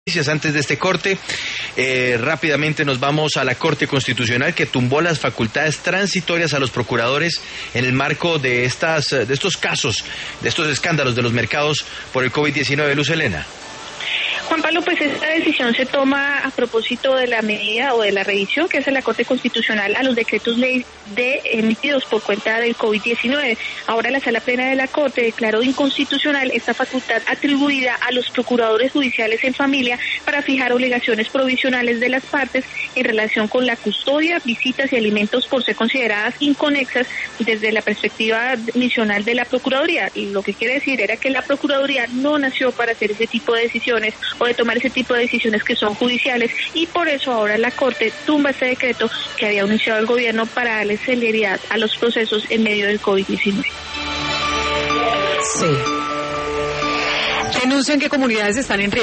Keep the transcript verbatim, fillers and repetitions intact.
Antes de este corte, eh, rápidamente nos vamos a la Corte Constitucional, que tumbó las facultades transitorias a los procuradores en el marco de estas de estos casos, de estos escándalos de los mercados por el COVID diecinueve. Luz Helena. Juan Pablo, pues esta decisión se toma a propósito de la medida o de la revisión que hace la Corte Constitucional a los decretos ley de emitidos por cuenta del COVID diecinueve. Ahora la Sala Plena de la Corte declaró inconstitucional esta facultad atribuida a los procuradores judiciales en familia para fijar obligaciones provisionales de las partes en relación con la custodia, visitas y alimentos por ser consideradas inconexas desde la perspectiva misional de la Procuraduría. Y lo que quiere decir era que la Procuraduría no nació para hacer ese tipo de decisiones o de tomar ese tipo de decisiones que son judiciales, y por eso ahora la Corte tumba este decreto que había anunciado el gobierno para darle celeridad a los procesos en medio del COVID diecinueve. Sí. Denuncian que comunidades están en riesgo.